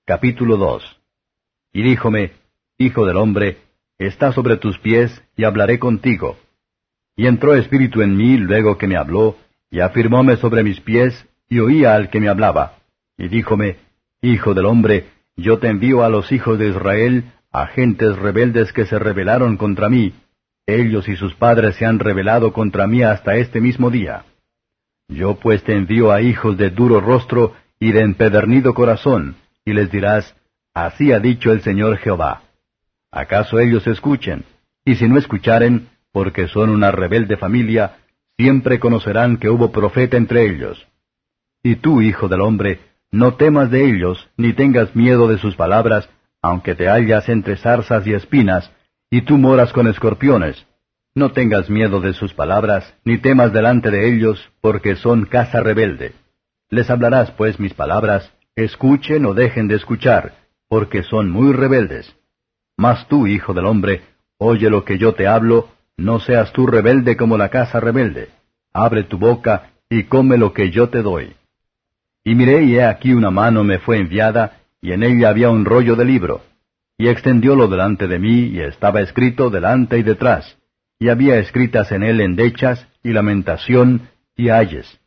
Capítulo 2. Y díjome, Hijo del hombre, está sobre tus pies, y hablaré contigo. Y entró espíritu en mí luego que me habló, y afirmóme sobre mis pies, y oía al que me hablaba. Y díjome, Hijo del hombre, yo te envío a los hijos de Israel, a gentes rebeldes que se rebelaron contra mí. Ellos y sus padres se han rebelado contra mí hasta este mismo día. Yo pues te envío a hijos de duro rostro y de empedernido corazón, y les dirás, Así ha dicho el Señor Jehová. ¿Acaso ellos escuchen? Y si no escucharen, porque son una rebelde familia, siempre conocerán que hubo profeta entre ellos. Y tú, hijo del hombre, no temas de ellos, ni tengas miedo de sus palabras, aunque te hallas entre zarzas y espinas, y tú moras con escorpiones. No tengas miedo de sus palabras, ni temas delante de ellos, porque son casa rebelde. Les hablarás pues mis palabras, escuchen o dejen de escuchar, porque son muy rebeldes. Mas tú, hijo del hombre, oye lo que yo te hablo, no seas tú rebelde como la casa rebelde. Abre tu boca y come lo que yo te doy. Y miré, y he aquí una mano me fue enviada, y en ella había un rollo de libro. Y extendiólo delante de mí, y estaba escrito delante y detrás, y había escritas en él endechas, y lamentación, y ayes.